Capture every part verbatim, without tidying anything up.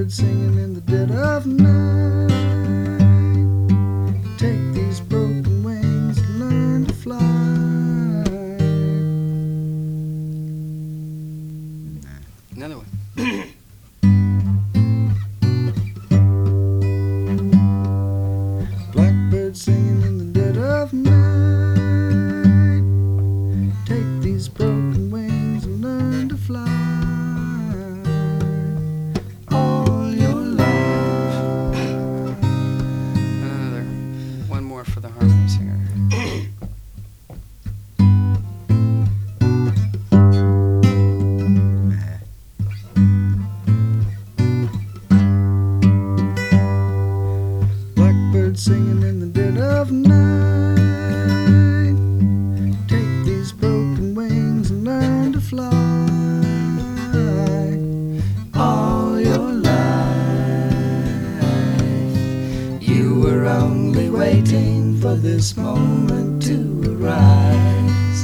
Blackbird singing in the dead of night. Take these broken wings and learn to fly. Another one. Blackbird singing in the dead of night. Take these broken wings and learn to fly. All your life. Another. One more for the harmony singer. Blackbird singing in the dead of night. Take these broken wings and learn to fly. All your life, you were only waiting for this moment to arise.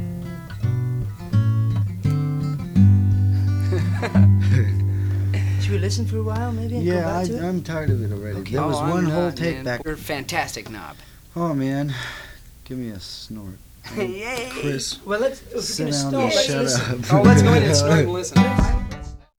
Should we listen for a while, maybe? And Yeah, come I, back to it? I'm tired of it already. Okay. There was Oh, I'm one whole not, take man. back. You're a fantastic knob. Oh man, give me a snort. Yay! Chris, Well, let's. If sit we're gonna down stop, and let's shut listen. up. Oh, let's go in and snort and listen.